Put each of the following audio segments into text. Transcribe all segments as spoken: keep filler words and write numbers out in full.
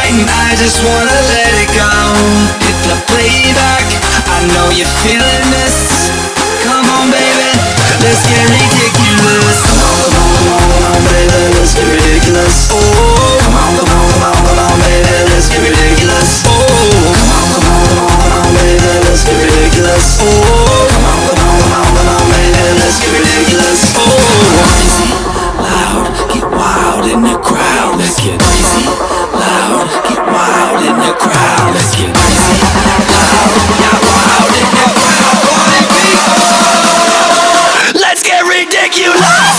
and I just wanna let it go. Hit the playback, I know you're feeling this. Come on baby, let's get ridiculous. Come on, come on, come on, come on baby, let's get ridiculous. Oh, come on, come on, come on, come on baby, let's get ridiculous. Oh, come on, come on, come on, come on baby, let's get ridiculous. Oh, come on, come on, come on, come on baby, let's get ridiculous. Oh, crazy, loud, get wild in the crowd. Let's get crazy, loud, get wild in the crowd. Let's get crazy, loud, get wild in the crowd. Party people, let's get ridiculous.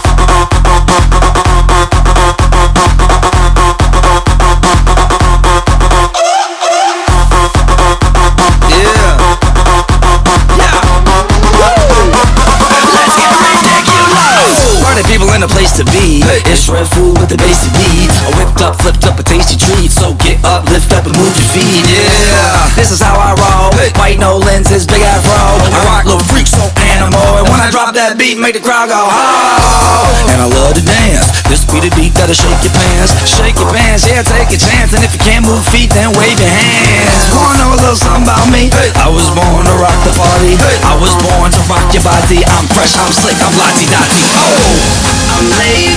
People in a place to be. It's red food with the basic beat. I whipped up, flipped up a tasty treat. So get up, lift up and move your feet. Yeah, this is how I roll. White no lenses, big afro. I rock little freak, so animal. And when I drop that beat, make the crowd go oh. And I love to dance. This be the beat that'll shake your pants. Shake your pants, yeah, take a chance. And if you can't move feet, then wave your hands. Wanna know a little something about me? I was born to rock the party. I was born to rock your body. I'm fresh, I'm slick, I'm lottie dottie. Oh, I'm laid